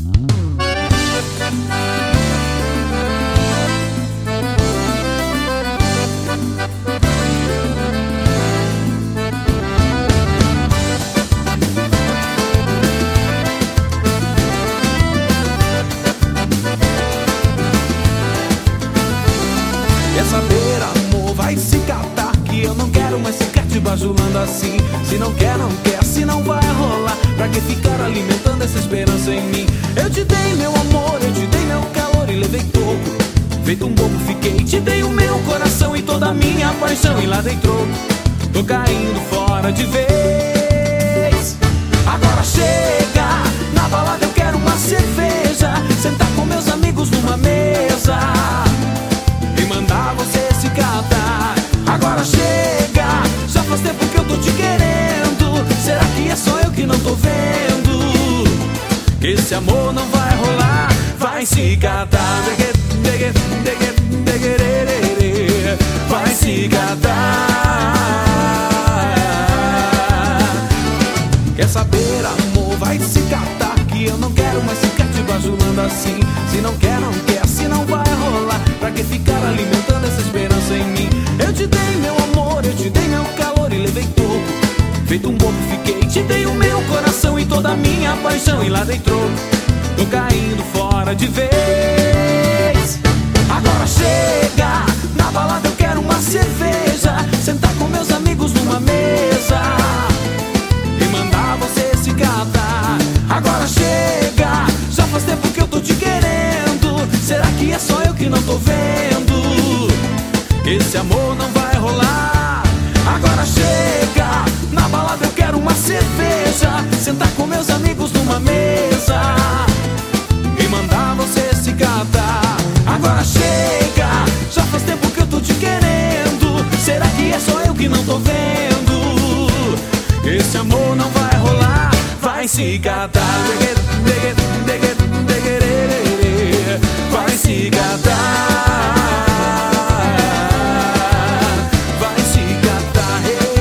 Quer saber, amor, vai se catar, que eu não quero mais ficar te bajulando assim. Se não quer, não quer, se não vai rolar, pra que ficar alimentando essa esperança em mim? Eu te dei meu amor, eu te dei meu calor e levei toco. Feito um bobo fiquei, te dei o meu coração e toda a minha paixão e lá dei troco. Tô caindo fora de vez. Agora chega, na balada eu quero uma cerveja, sentar com meus amigos numa mesa e mandar você se catar. Agora chega, já faz tempo que eu tô te querendo. Será que é só eu que não tô vendo? Que esse amor não vai rolar, vai se catar. Vai se catar. Quer saber, amor, vai se catar, que eu não quero mais ficar te bajulando assim. Se não quer, não quer, se não vai rolar, pra que ficar alimentando essa esperança em mim? Eu te dei meu amor, eu te dei meu calor e levei toco. Feito um bobo fiquei, te dei o meu coração e toda a minha paixão e lá dei troco. Tô caindo fora de vez. Agora chega, na balada eu quero uma cerveja, sentar com meus amigos numa mesa e mandar você se catar. Agora chega, já faz tempo que eu tô te querendo. Será que é só eu que não tô vendo? Esse amor não vai rolar. Agora chega, na balada eu quero uma cerveja, sentar com meus amigos numa mesa e mandar você se catar. Agora chega, já faz tempo que eu tô te querendo. Será que é só eu que não tô vendo? Esse amor não vai rolar, vai se catar. Vai se catar. Vai se catar.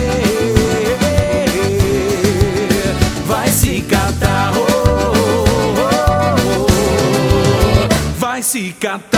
Vai se catar. Vai se catar.